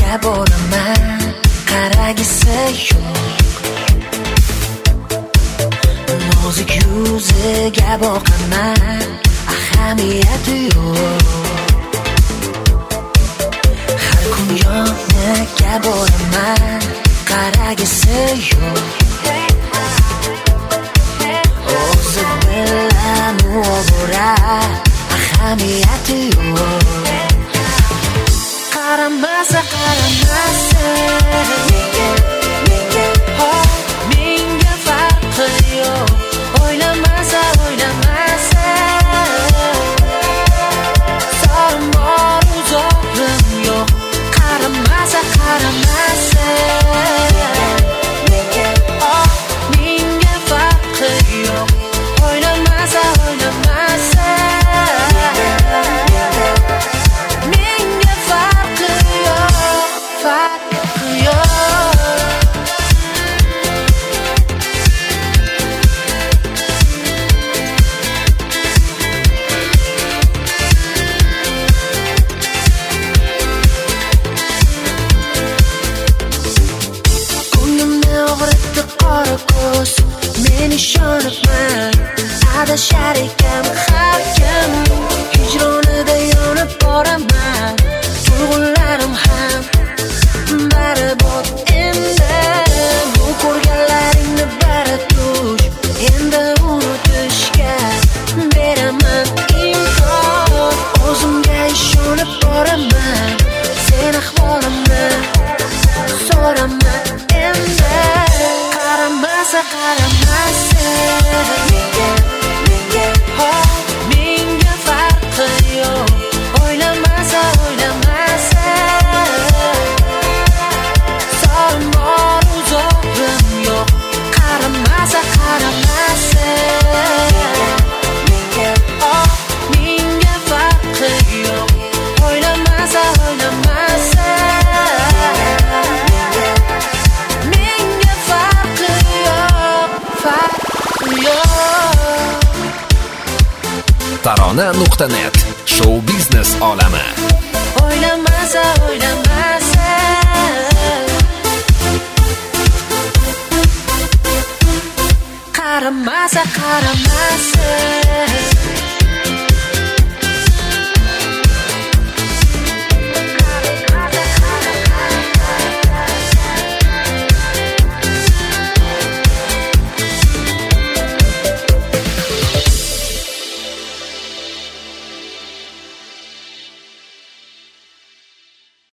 yo'lga boraman, qaragisi yo'q. Nozik yuziga boqaman, ahamiyati yo'q. Har kun yoniga boraman, qaragisi yo'q. O'zi bilan ovora, ahamiyati yo'q. Qaramasa, qaramasa, menga farqi yo'q. O'ylamasa, o'ylamasa, sorim bor, uzoqim yo'q. Qaramasa, qaramasa, menga farqi yo'q. O'ylamasa, o'ylamasa, menga farqi yo'q, farqi yo'q. Men ishonibman, adashar ekan har kim. Hijronida yonib boraman, tuyg'unlarim ham baribod endi. Bu ko'rganlaringni bari tush, endi unutishga beraman imkon. O'zimga ishonib boraman, sen ahvolimni so'raman endi. Qaramasa, qaramasa, menga farqi yo'q. O'ylamasa, o'ylamasa, sorim bor, uzoqim yo'q. Qaramasa, qaramasa, menga farqi yo'q. O'ylamasa, o'ylamasa, menga farqi yo'q, farqi yo'q. Tarona.net Show biznes olami. O'ylamasa, o'ylamasa, qaramasa, qaramasa.